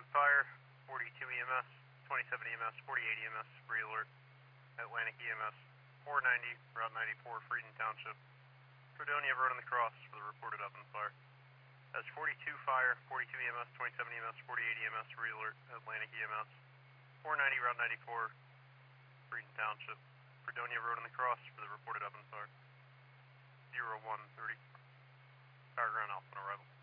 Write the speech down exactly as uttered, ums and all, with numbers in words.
fire, forty-two E M S, twenty-seven E M S, forty-eight E M S, free alert. Atlantic E M S, four ninety, Route ninety-four, Freedom Township. Fredonia Road on the cross for the reported up in fire. That's forty-two fire, forty-two E M S, twenty-seven E M S, forty-eight E M S, free alert. Atlantic E M S, four ninety, Route ninety-four, Freedom Township. Fredonia Road on the cross for the reported up in fire. zero one thirty. Fire ground Alpha on arrival.